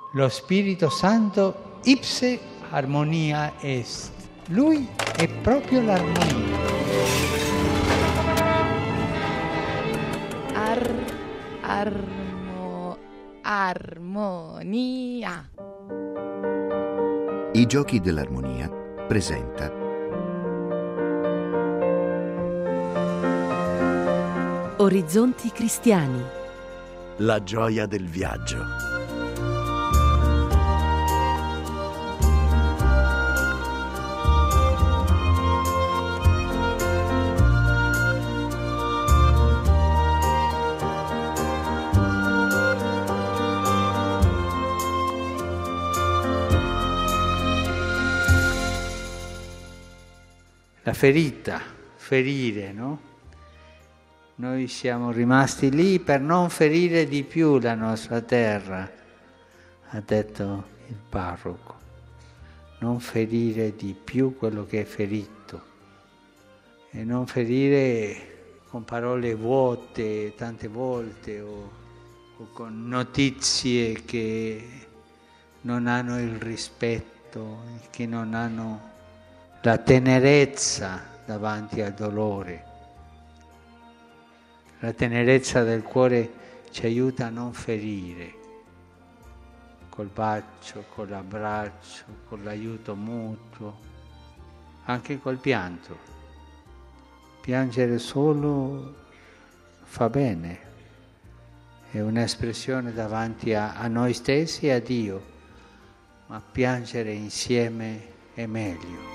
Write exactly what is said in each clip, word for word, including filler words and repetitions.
Lo Spirito Santo ipse armonia est. Lui è proprio l'armonia. Ar, armo, armonia. I Giochi dell'Armonia presenta Orizzonti cristiani. La gioia del viaggio. La ferita, ferire, no? Noi siamo rimasti lì per non ferire di più la nostra terra, ha detto il parroco. Non ferire di più quello che è ferito. E non ferire con parole vuote tante volte o, o con notizie che non hanno il rispetto, che non hanno la tenerezza davanti al dolore. La tenerezza del cuore ci aiuta a non ferire, col bacio, con l'abbraccio, con l'aiuto mutuo, anche col pianto. Piangere solo fa bene, è un'espressione davanti a, a noi stessi e a Dio, ma piangere insieme è meglio.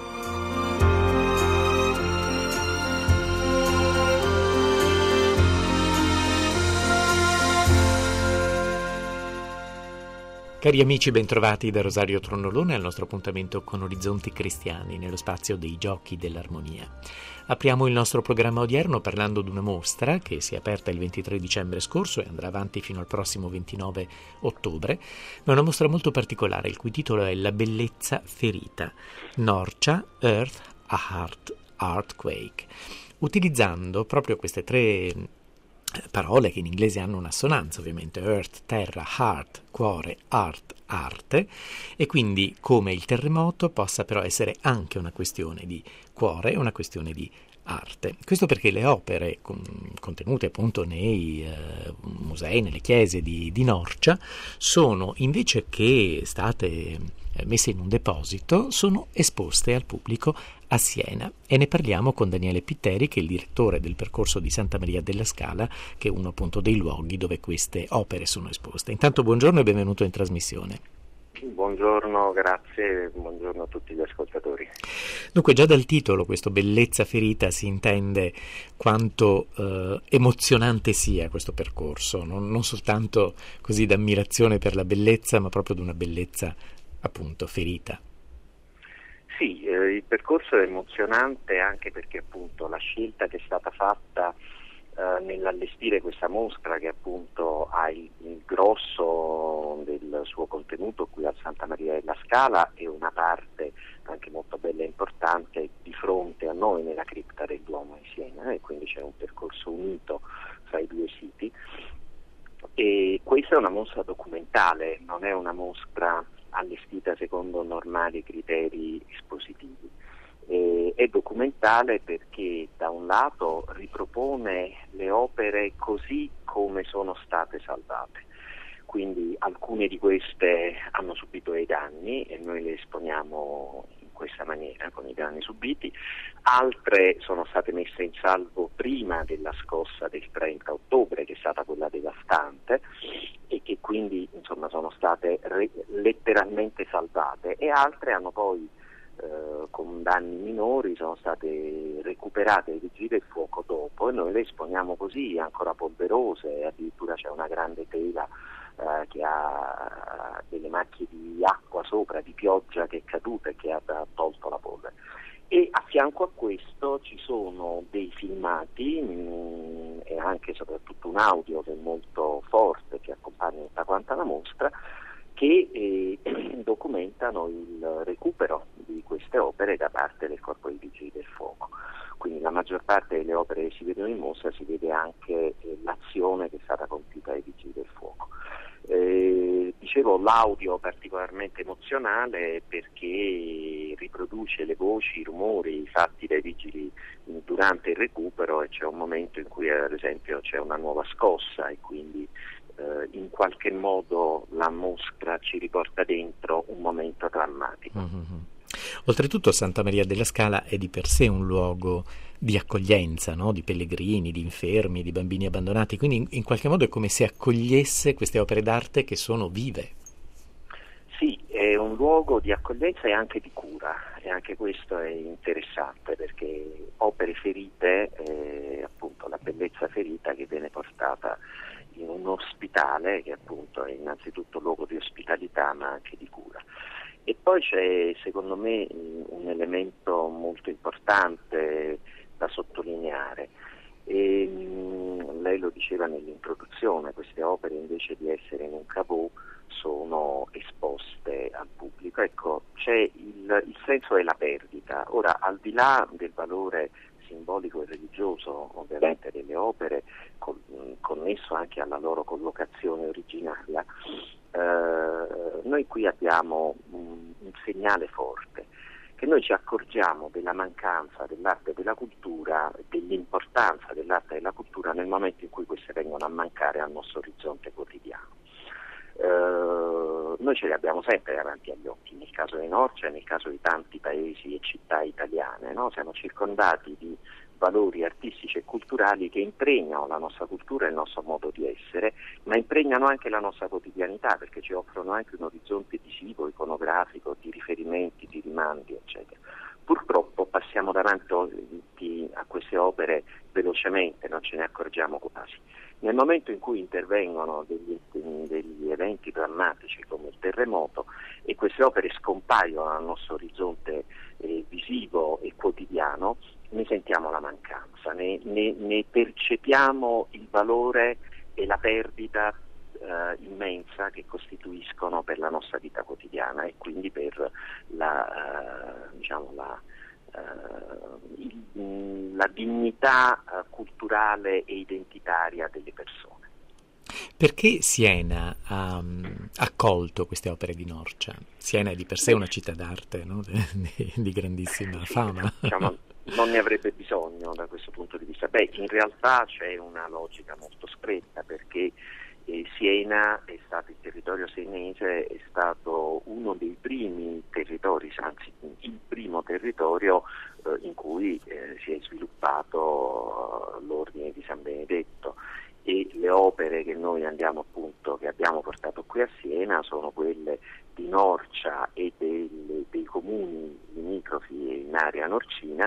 Cari amici, bentrovati da Rosario Tronnolone al nostro appuntamento con Orizzonti Cristiani nello spazio dei Giochi dell'Armonia. Apriamo il nostro programma odierno parlando di una mostra che si è aperta il ventitré dicembre scorso e andrà avanti fino al prossimo ventinove ottobre, ma è una mostra molto particolare, il cui titolo è La bellezza ferita, Norcia, Earth, a Heart, Earthquake, utilizzando proprio queste tre parole che in inglese hanno un'assonanza, ovviamente, earth, terra, heart, cuore, art, arte, e quindi come il terremoto possa però essere anche una questione di cuore e una questione di arte. Questo perché le opere con, contenute appunto nei eh, musei, nelle chiese di, di Norcia, sono, invece che state eh, messe in un deposito, sono esposte al pubblico a Siena, e ne parliamo con Daniele Pitteri, che è il direttore del percorso di Santa Maria della Scala, che è uno appunto dei luoghi dove queste opere sono esposte. Intanto buongiorno e benvenuto in trasmissione. Buongiorno, grazie, buongiorno a tutti gli ascoltatori. Dunque, già dal titolo, questo Bellezza ferita, si intende quanto eh, emozionante sia questo percorso, non, non soltanto così d'ammirazione per la bellezza, ma proprio di una bellezza appunto ferita. Sì, eh, il percorso è emozionante anche perché appunto la scelta che è stata fatta eh, nell'allestire questa mostra, che appunto ha il, il grosso del suo contenuto qui a Santa Maria della Scala e una parte anche molto bella e importante di fronte a noi nella cripta del Duomo di Siena, e quindi c'è un percorso unito fra i due siti. E questa è una mostra documentale, non è una mostra allestita secondo normali criteri espositivi. E, è documentale perché da un lato ripropone le opere così come sono state salvate, quindi alcune di queste hanno subito dei danni e noi le esponiamo in questa maniera, con i danni subiti, altre sono state messe in salvo prima della scossa del trenta ottobre, che è stata quella devastante, e che quindi insomma sono state re- letteralmente salvate, e altre hanno poi eh, con danni minori sono state recuperate ai vigili del fuoco dopo, e noi le esponiamo così, ancora polverose, addirittura c'è una grande tela eh, che ha delle macchie di acqua sopra, di pioggia che è caduta e che ha, ha tolto la polvere. E a fianco a questo ci sono dei filmati mh, e anche e soprattutto un audio che è molto forte, che accompagna tutta quanta la mostra, che eh, documentano il recupero di queste opere da parte del Corpo dei Vigili del Fuoco. Quindi la maggior parte delle opere che si vedono in mostra si vede anche eh, l'azione che è stata compiuta dai Vigili del Fuoco. Eh, dicevo, l'audio particolarmente emozionale perché riproduce le voci, i rumori fatti dai vigili durante il recupero, e c'è un momento in cui ad esempio c'è una nuova scossa e quindi eh, in qualche modo la mostra ci riporta dentro un momento drammatico. Mm-hmm. Oltretutto Santa Maria della Scala è di per sé un luogo di accoglienza, no? Di pellegrini, di infermi, di bambini abbandonati, quindi in, in qualche modo è come se accogliesse queste opere d'arte che sono vive. Sì, è un luogo di accoglienza e anche di cura, e anche questo è interessante perché opere ferite, eh, appunto la bellezza ferita che viene portata in un ospitale che appunto è innanzitutto luogo di ospitalità ma anche di cura. E poi c'è secondo me un elemento molto importante da sottolineare. E, mh, lei lo diceva nell'introduzione, queste opere invece di essere in un caveau sono esposte al pubblico. Ecco, c'è il, il senso della perdita. Ora, al di là del valore simbolico e religioso ovviamente delle opere, con, connesso anche alla loro collocazione originaria, eh, noi qui abbiamo un, un segnale forte, che noi ci accorgiamo della mancanza dell'arte e della cultura, dell'importanza dell'arte e della cultura nel momento in cui queste vengono a mancare al nostro orizzonte quotidiano. Uh, noi ce le abbiamo sempre davanti agli occhi, nel caso di Norcia e nel caso di tanti paesi e città italiane, no? Siamo circondati di valori artistici e culturali che impregnano la nostra cultura e il nostro modo di essere, ma impregnano anche la nostra quotidianità, perché ci offrono anche un orizzonte visivo, iconografico, di riferimenti, di rimandi, eccetera. Purtroppo passiamo davanti a queste opere velocemente, non ce ne accorgiamo quasi. Nel momento in cui intervengono degli, degli eventi drammatici come il terremoto e queste opere scompaiono dal nostro orizzonte eh, visivo e quotidiano, ne sentiamo la mancanza, ne, ne, ne percepiamo il valore e la perdita eh, immensa che costituiscono per la nostra vita quotidiana e quindi per la, eh, diciamo la Uh, il, la dignità uh, culturale e identitaria delle persone. Perché Siena ha um, accolto queste opere di Norcia? Siena è di per sé una città d'arte, no? di, di grandissima sì, fama. Diciamo, non ne avrebbe bisogno da questo punto di vista. Beh, in realtà c'è una logica molto stretta perché eh, Siena è stato, il territorio senese è stato uno dei primi territori, anzi il primo territorio eh, in cui eh, si è sviluppato eh, l'ordine di San Benedetto, e le opere che noi andiamo appunto che abbiamo portato qui a Siena sono quelle di Norcia e del, dei comuni limitrofi in area norcina.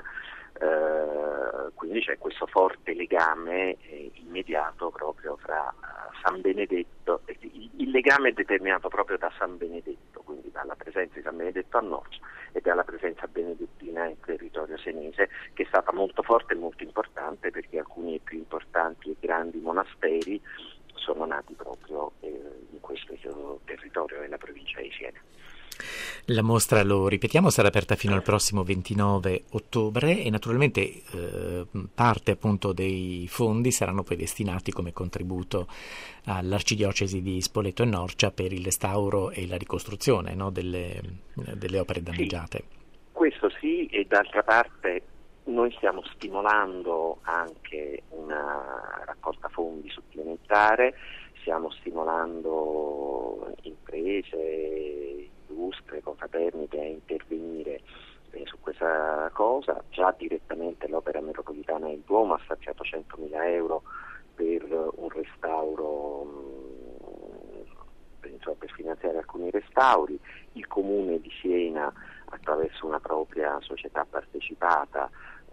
Uh, quindi c'è questo forte legame eh, immediato proprio fra uh, San Benedetto, eh, il, il legame è determinato proprio da San Benedetto, quindi dalla presenza di San Benedetto a Norcia e dalla presenza benedettina nel territorio senese, che è stata molto forte e molto importante perché alcuni dei più importanti e grandi monasteri sono nati proprio eh, in questo territorio della provincia di Siena. La mostra, lo ripetiamo, sarà aperta fino al prossimo ventinove ottobre e naturalmente eh, parte appunto dei fondi saranno poi destinati come contributo all'Arcidiocesi di Spoleto e Norcia per il restauro e la ricostruzione, no, delle, delle opere danneggiate. Sì, questo sì, e d'altra parte noi stiamo stimolando anche una raccolta fondi supplementare, stiamo stimolando imprese, industrie, confraternite a intervenire eh, su questa cosa. Già direttamente l'Opera Metropolitana del Duomo ha stanziato centomila euro per un restauro, mh, per, per finanziare alcuni restauri. Il Comune di Siena, attraverso una propria società partecipata,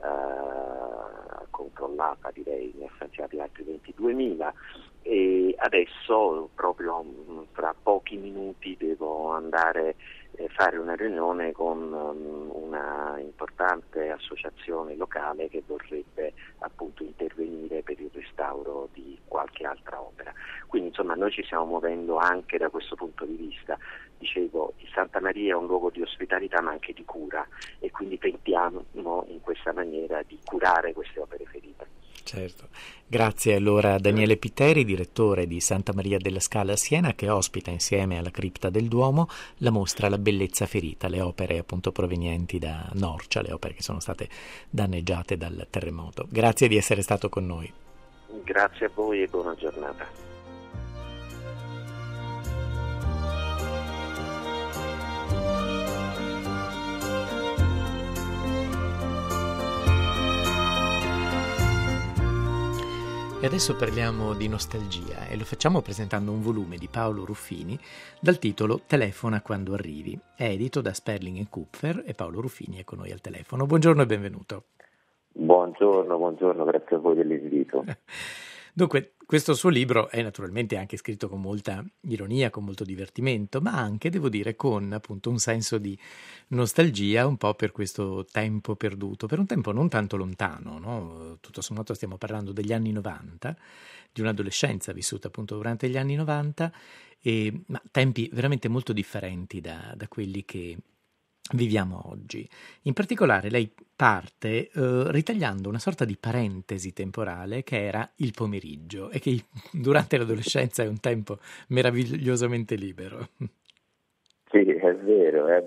eh, controllata direi, ne ha stanziati altri ventiduemila. E adesso proprio fra pochi minuti devo andare a fare una riunione con um, una importante associazione locale che vorrebbe appunto intervenire per il restauro di qualche altra opera. Quindi insomma noi ci stiamo muovendo anche da questo punto di vista. Dicevo, Santa Maria è un luogo di ospitalità ma anche di cura, e quindi tentiamo in questa maniera di curare queste opere ferite. Certo. Grazie allora a Daniele Pitteri, direttore di Santa Maria della Scala a Siena, che ospita insieme alla cripta del Duomo la mostra La bellezza ferita, le opere appunto provenienti da Norcia, le opere che sono state danneggiate dal terremoto. Grazie di essere stato con noi. Grazie a voi e buona giornata. E adesso parliamo di nostalgia e lo facciamo presentando un volume di Paolo Ruffini dal titolo Telefona quando arrivi. È edito da Sperling e Kupfer e Paolo Ruffini è con noi al telefono. Buongiorno e benvenuto. Buongiorno, buongiorno, grazie a voi dell'invito. Dunque, questo suo libro è naturalmente anche scritto con molta ironia, con molto divertimento, ma anche, devo dire, con appunto un senso di nostalgia un po' per questo tempo perduto, per un tempo non tanto lontano, no? Tutto sommato stiamo parlando degli anni novanta, di un'adolescenza vissuta appunto durante gli anni novanta, e, ma tempi veramente molto differenti da, da quelli che viviamo oggi. In particolare lei parte eh, ritagliando una sorta di parentesi temporale che era il pomeriggio e che durante l'adolescenza è un tempo meravigliosamente libero. Sì, è vero, è,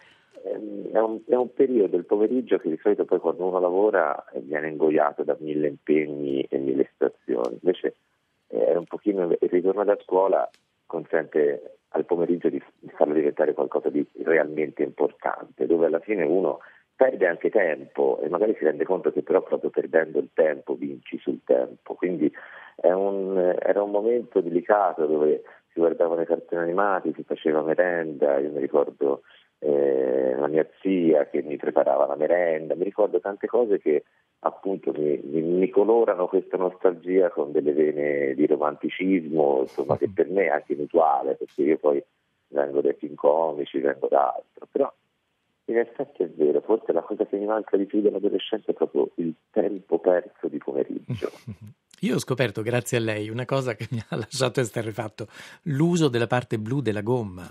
è, un, è un periodo, il pomeriggio, che di solito poi quando uno lavora viene ingoiato da mille impegni e mille situazioni. Invece è un pochino, il ritorno da scuola consente al pomeriggio di farlo diventare qualcosa di realmente importante, dove alla fine uno perde anche tempo e magari si rende conto che però proprio perdendo il tempo vinci sul tempo. Quindi è un, era un momento delicato dove si guardavano i cartoni animati, si faceva merenda, io mi ricordo eh, la mia zia che mi preparava la merenda, mi ricordo tante cose che appunto mi, mi, mi colorano questa nostalgia con delle vene di romanticismo, insomma, che per me è anche inusuale, perché io poi vengo dai film comici, vengo da altro, però in effetti è vero, forse la cosa che mi manca di più dell'adolescenza è proprio il tempo perso di pomeriggio. Io ho scoperto, grazie a lei, una cosa che mi ha lasciato esterrefatto: l'uso della parte blu della gomma.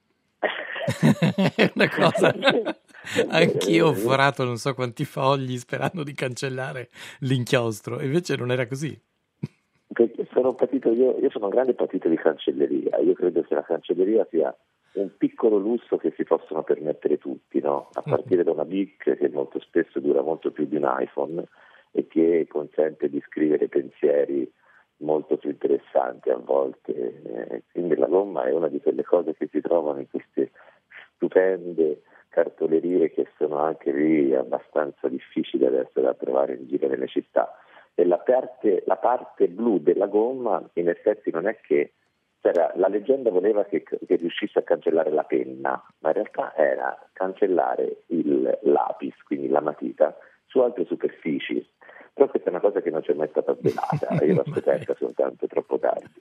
È una cosa... Anch'io ho forato non so quanti fogli sperando di cancellare l'inchiostro, e invece non era così. Perché sono patito, io, io sono un grande patito di cancelleria, io credo che la cancelleria sia un piccolo lusso che si possono permettere tutti, no? A partire da una Bic che molto spesso dura molto più di un iPhone e che consente di scrivere pensieri molto più interessanti a volte. Eh, quindi la gomma è una di quelle cose che si trovano in queste stupende cartolerie che sono anche lì abbastanza difficili adesso da trovare in giro nelle città. E la parte, la parte blu della gomma in effetti non è che c'era, la leggenda voleva che, che riuscisse a cancellare la penna, ma in realtà era cancellare il lapis, quindi la matita, su altre superfici. Però questa è una cosa che non c'è mai stata svelata, io l'ho scoperta soltanto troppo tardi.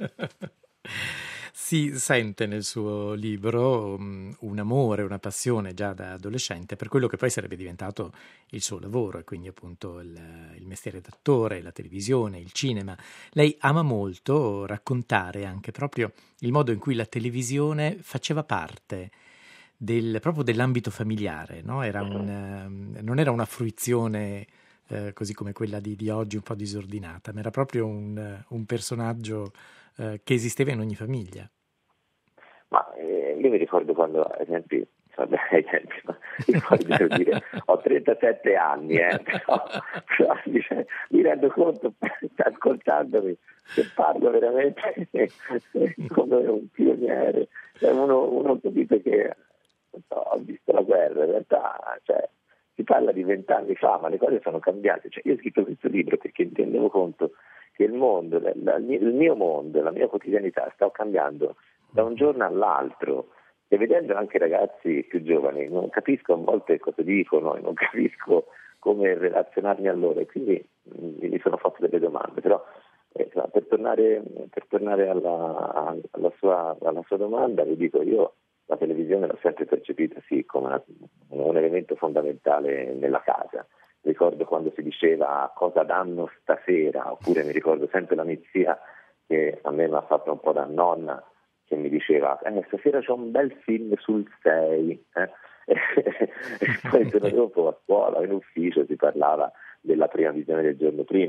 Si sente nel suo libro um, un amore, una passione già da adolescente per quello che poi sarebbe diventato il suo lavoro, e quindi appunto il, il mestiere d'attore, la televisione, il cinema. Lei ama molto raccontare anche proprio il modo in cui la televisione faceva parte del, proprio dell'ambito familiare, no? Era un, um, non era una fruizione eh, così come quella di, di oggi un po' disordinata, ma era proprio un, un personaggio eh, che esisteva in ogni famiglia. Ma eh, io mi ricordo quando, ad esempio, vabbè, ai tempi, ma ricordo per dire, ho trentasette anni, eh, però, però dice, mi rendo conto, ascoltandomi, che parlo veramente come un pioniere. Cioè, uno, uno capito che non so, ho visto la guerra, in realtà, cioè, si parla di vent'anni fa, ma le cose sono cambiate. Cioè, io ho scritto questo libro perché mi rendevo conto che il mondo, la, la, il mio mondo, la mia quotidianità sta cambiando da un giorno all'altro, e vedendo anche ragazzi più giovani non capisco a volte cosa dicono e non capisco come relazionarmi a loro, e quindi mi sono fatto delle domande. Però eh, per tornare, per tornare alla, alla, sua, alla sua domanda, vi dico, io la televisione l'ho sempre percepita sì come una, un elemento fondamentale nella casa. Ricordo quando si diceva cosa danno stasera, oppure mi ricordo sempre la mia zia che a me mi ha fatto un po' da nonna, che mi diceva eh, stasera c'è un bel film sul sei, eh? E poi il giorno dopo a scuola, in ufficio, si parlava della prima visione del giorno prima.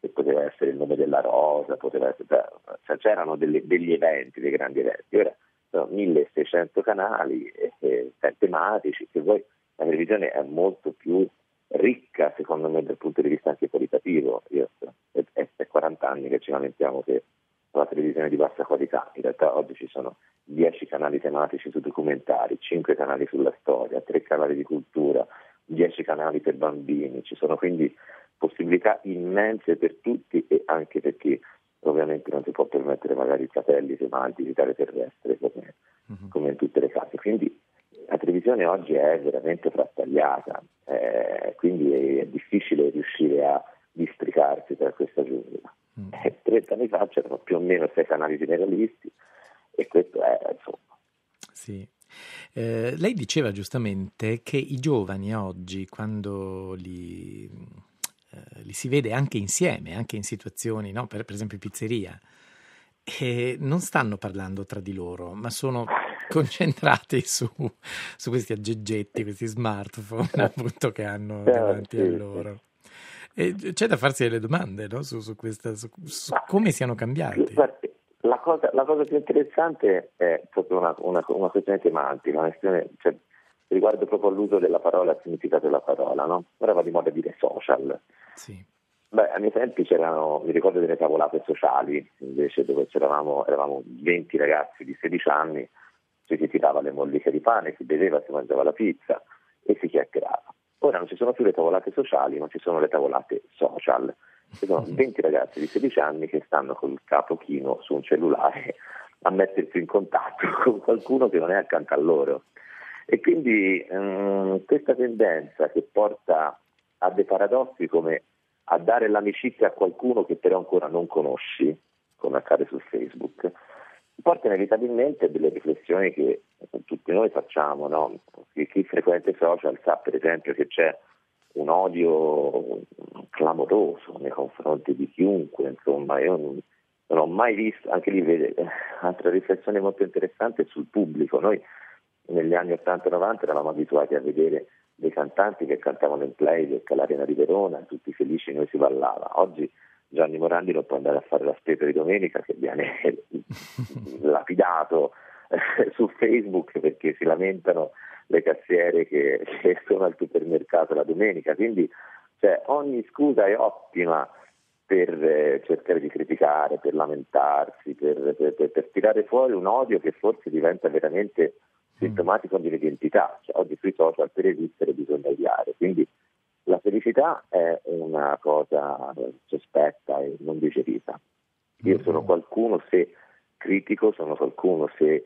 che poteva essere il nome della rosa, poteva essere, cioè, c'erano delle, degli eventi, dei grandi eventi. Ora sono milleseicento canali eh, eh, tematici, che poi la televisione è molto più ricca, secondo me, dal punto di vista anche qualitativo. Io, è, è, è quaranta anni che ci lamentiamo che la televisione di bassa qualità. In realtà oggi ci sono dieci canali tematici su documentari, cinque canali sulla storia, tre canali di cultura, dieci canali per bambini. Ci sono quindi possibilità immense per tutti, e anche per chi ovviamente non si può permettere magari i satelliti, ma il digitale terrestre come, uh-huh. come in tutte le case. Quindi la televisione oggi è veramente frastagliata, eh, quindi è, è difficile riuscire a districarsi tra questa giungla. Mm. Eh, trenta anni fa c'erano più o meno sei canali generalisti, e questo è, insomma. Sì. Eh, lei diceva giustamente che i giovani oggi, quando li, eh, li si vede anche insieme, anche in situazioni, no? per, per esempio in pizzeria, e non stanno parlando tra di loro, ma sono concentrati su, su questi aggeggetti, questi smartphone appunto che hanno davanti a loro. E c'è da farsi delle domande, no? su, su, questa, su, su come siano cambiati. La cosa, la cosa più interessante è proprio una, una, una questione semantica, una questione, cioè, riguardo proprio all'uso della parola e al significato della parola, no? Ora va di moda dire social. Sì. Beh, ai miei tempi c'erano, mi ricordo delle tavolate sociali, invece, dove c'eravamo, eravamo venti ragazzi di sedici anni, ci si tirava le molliche di pane, si beveva, si mangiava la pizza e si chiacchierava. Ora non ci sono più le tavolate sociali, ma ci sono le tavolate social. Ci sono venti ragazzi di sedici anni che stanno col capo chino su un cellulare a mettersi in contatto con qualcuno che non è accanto a loro. E quindi um, questa tendenza che porta a dei paradossi come a dare l'amicizia a qualcuno che però ancora non conosci, come accade su Facebook, porta inevitabilmente a delle riflessioni che tutti noi facciamo, no? Chi, chi frequenta i social sa per esempio che c'è un odio clamoroso nei confronti di chiunque, insomma, io non, non ho mai visto, anche lì vede, altra riflessione molto interessante sul pubblico. Noi negli anni ottanta novanta eravamo abituati a vedere dei cantanti che cantavano in playback all'Arena di Verona, tutti felici, noi si ballava. Oggi Gianni Morandi non può andare a fare la spesa di domenica, che viene lapidato eh, su Facebook perché si lamentano le cassiere che, che sono al supermercato la domenica. Quindi cioè, ogni scusa è ottima per eh, cercare di criticare, per lamentarsi, per, per, per, per tirare fuori un odio che forse diventa veramente sintomatico di un'identità. Cioè, oggi sui social per esistere bisogna odiare, quindi la felicità è una cosa sospetta e non digerita. Io sono qualcuno se critico, sono qualcuno se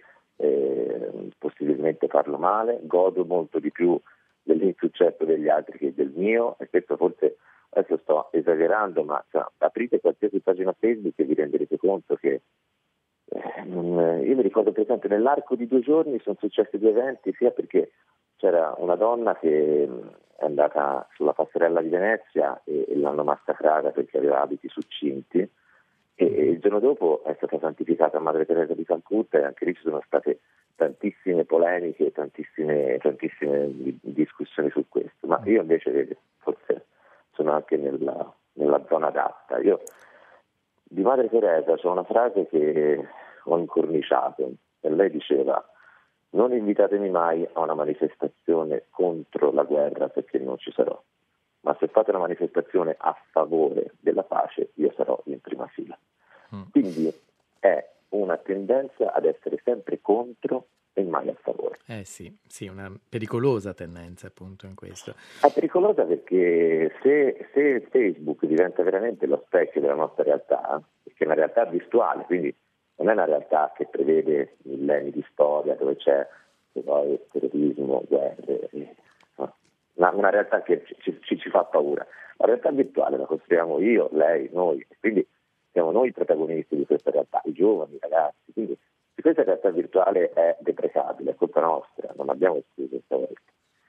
eh, possibilmente parlo male, godo molto di più dell'insuccesso degli altri che del mio, e questo forse adesso sto esagerando, ma cioè, aprite qualsiasi pagina Facebook e vi renderete conto che eh, non, io mi ricordo per esempio nell'arco di due giorni sono successi due eventi, sia perché c'era una donna che è andata sulla passerella di Venezia e, e l'hanno massacrata perché aveva abiti succinti, e, e il giorno dopo è stata santificata Madre Teresa di Calcutta, e anche lì ci sono state tantissime polemiche, tantissime, tantissime discussioni su questo. Ma io invece vedo, forse sono anche nella, nella zona adatta. Io di Madre Teresa c'è una frase che ho incorniciato, e lei diceva: non invitatemi mai a una manifestazione contro la guerra perché non ci sarò, ma se fate una manifestazione a favore della pace io sarò in prima fila. Mm. Quindi è una tendenza ad essere sempre contro e mai a favore. Eh sì, sì, una pericolosa tendenza appunto in questo. È pericolosa perché se, se Facebook diventa veramente lo specchio della nostra realtà, perché è una realtà virtuale, quindi non è una realtà che prevede millenni di storia dove c'è poi terrorismo, guerre, no? una, una realtà che ci, ci, ci fa paura. La realtà virtuale la costruiamo io, lei, noi, quindi siamo noi i protagonisti di questa realtà, i giovani, i ragazzi. Quindi se questa realtà virtuale è deprecabile, è colpa nostra, non abbiamo escluso questa volta.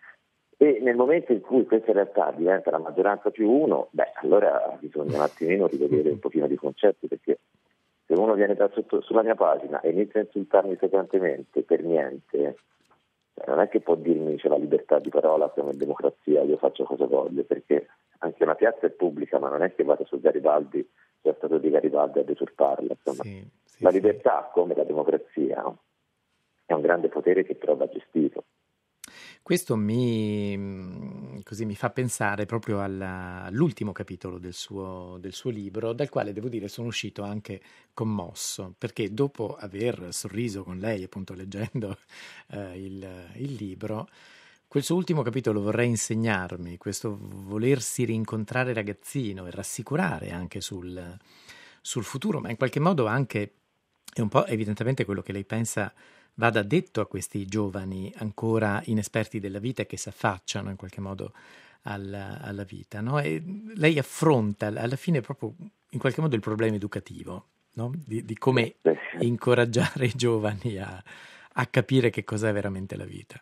E nel momento in cui questa realtà diventa la maggioranza più uno, beh, allora bisogna un attimino rivedere un pochino di concetti, perché se uno viene da sotto, sulla mia pagina e inizia a insultarmi frequentemente per niente, cioè non è che può dirmi c'è la libertà di parola, siamo in democrazia, io faccio cosa voglio, perché anche una piazza è pubblica, ma non è che vado su Garibaldi, sia stato di Garibaldi a deturparla. Insomma, sì, sì, la libertà, sì, come la democrazia, è un grande potere che però va gestito. Questo mi, così, mi fa pensare proprio alla, all'ultimo capitolo del suo, del suo libro, dal quale devo dire sono uscito anche commosso, perché dopo aver sorriso con lei, appunto leggendo eh, il, il libro, quel suo ultimo capitolo, vorrei insegnarmi, questo volersi rincontrare ragazzino e rassicurare anche sul, sul futuro, ma in qualche modo anche è un po' evidentemente quello che lei pensa vada detto a questi giovani ancora inesperti della vita e che si affacciano in qualche modo alla, alla vita, no? E lei affronta alla fine proprio in qualche modo il problema educativo, no? Di, di come incoraggiare i giovani a, a capire che cos'è veramente la vita.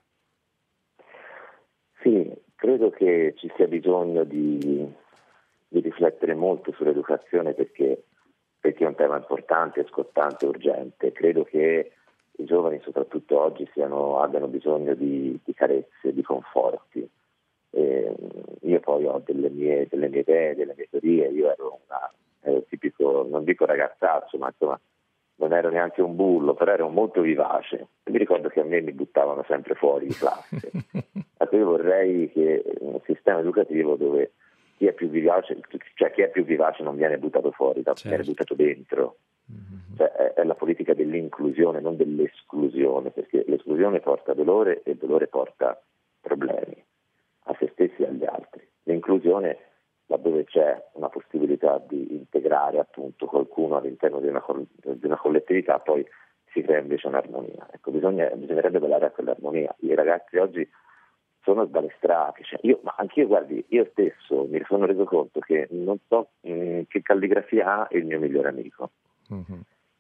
Sì, credo che ci sia bisogno di, di riflettere molto sull'educazione perché, perché è un tema importante, scottante, urgente. Credo che i giovani, soprattutto oggi, siano, abbiano bisogno di, di carezze, di conforti. E io poi ho delle mie, delle mie idee, delle mie teorie. Io ero, una, ero tipico, non dico ragazzaccio, ma insomma non ero neanche un bullo, però ero molto vivace. E mi ricordo che a me mi buttavano sempre fuori di classe. Ecco, io vorrei che un sistema educativo dove chi è più vivace, cioè chi è più vivace non viene buttato fuori, certo, viene buttato dentro. Mm-hmm. Cioè, è, è la politica dell'inclusione, non dell'esclusione, perché l'esclusione porta dolore e il dolore porta problemi a se stessi e agli altri. L'inclusione, laddove c'è una possibilità di integrare appunto qualcuno all'interno di una, di una collettività, poi si crea invece un'armonia. Ecco, bisogna, bisognerebbe ballare a quell'armonia. I ragazzi oggi sono sbalestrati, cioè io, ma anche io, guardi, io stesso mi sono reso conto che non so mh, che calligrafia ha il mio migliore amico. Mm-hmm.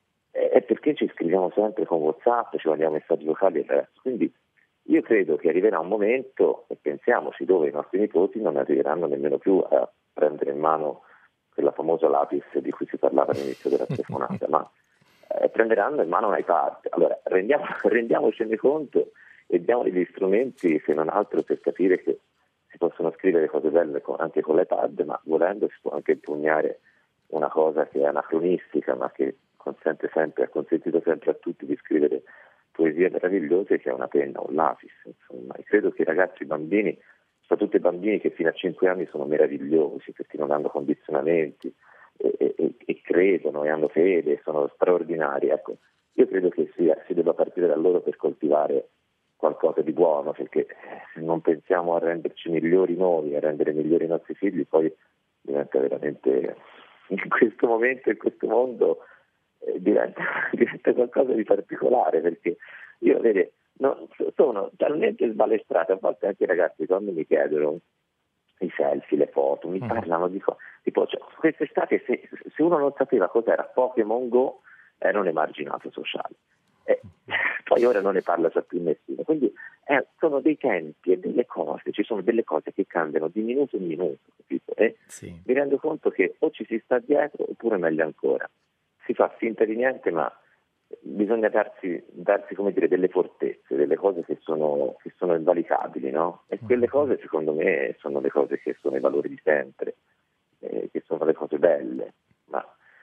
È perché ci scriviamo sempre con WhatsApp, ci mandiamo messaggi vocali e il resto. Quindi io credo che arriverà un momento, e pensiamoci, dove i nostri nipoti non arriveranno nemmeno più a prendere in mano quella famosa lapis di cui si parlava all'inizio della telefonata, ma eh, prenderanno in mano un iPad. Allora rendiamo, rendiamocene conto e diamogli gli strumenti, se non altro, per capire che si possono scrivere cose belle con, anche con l'iPad, ma volendo si può anche impugnare una cosa che è anacronistica, ma che consente sempre, ha consentito sempre a tutti di scrivere poesie meravigliose, che è una penna o un lapis. Insomma, e credo che i ragazzi, i bambini, soprattutto i bambini che fino a cinque anni sono meravigliosi perché non hanno condizionamenti e, e, e credono e hanno fede, sono straordinari. Ecco, io credo che sia, si debba partire da loro per coltivare qualcosa di buono, perché se non pensiamo a renderci migliori noi, a rendere migliori i nostri figli, poi diventa veramente, in questo momento, in questo mondo, eh, diventa, diventa qualcosa di particolare, perché io, vede, no, sono talmente sbalestrato, a volte anche i ragazzi quando mi chiedono i selfie, le foto, mi parlano di cose, tipo, cioè, quest'estate se, se uno non sapeva cos'era Pokémon Go era un emarginato sociale. Eh, poi ora non ne parla già più nessuno, quindi eh, sono dei tempi e delle cose, ci sono delle cose che cambiano di minuto in minuto, capito? E sì, mi rendo conto che o ci si sta dietro oppure meglio ancora si fa finta di niente, ma bisogna darsi, darsi come dire, delle fortezze, delle cose che sono, che sono invalicabili, no? E quelle cose secondo me sono le cose che sono i valori di sempre, eh, che sono le cose belle. Ma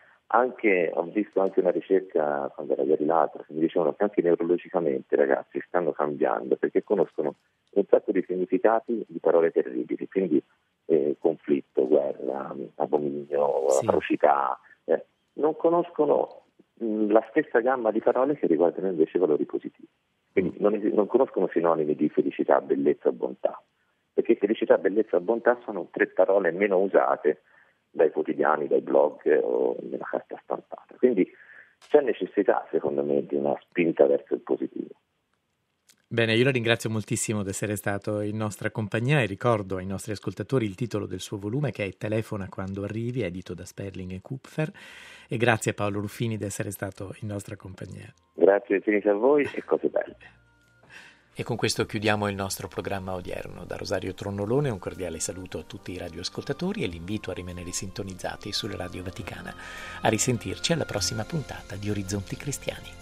anche, ho visto anche una ricerca quando era ieri l'altra, che mi dicevano che anche neurologicamente i ragazzi stanno cambiando perché conoscono un sacco di significati di parole terribili, quindi eh, conflitto, guerra, abominio, sì, atrocità, eh, non conoscono mh, la stessa gamma di parole che riguardano invece valori positivi, quindi non, non conoscono sinonimi di felicità, bellezza, bontà, perché felicità, bellezza e bontà sono tre parole meno usate dai quotidiani, dai blog o nella carta stampata. Quindi c'è necessità, secondo me, di una spinta verso il positivo. Bene, io la ringrazio moltissimo di essere stato in nostra compagnia e ricordo ai nostri ascoltatori il titolo del suo volume, che è Telefona quando arrivi, edito da Sperling e Kupfer, e grazie a Paolo Ruffini di essere stato in nostra compagnia. Grazie infinite a voi e cose belle. E con questo chiudiamo il nostro programma odierno. Da Rosario Tronnolone un cordiale saluto a tutti i radioascoltatori e l'invito a rimanere sintonizzati sulla Radio Vaticana. A risentirci alla prossima puntata di Orizzonti Cristiani.